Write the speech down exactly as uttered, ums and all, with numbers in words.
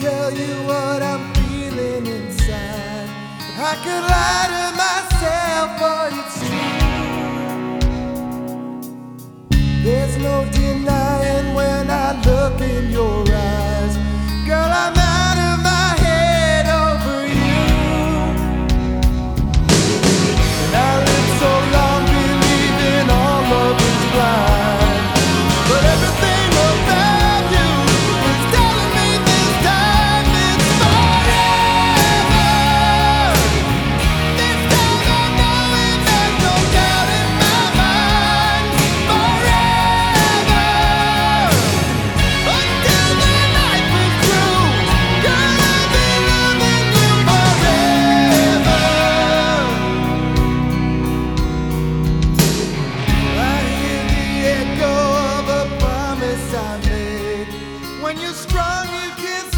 tell you what I'm feeling inside. I could lie to myself, but it's true. There's no denying when I look in your eyes. Girl, I'm out of my head over you. And I lived so long believing all love is blind, but everything about you is telling me this time it's forever. This time I know it, there's no doubt in my mind. Forever, until the night is through. Girl, I'll be loving you forever. I hear the echo of a promise I made. When you're strong, you can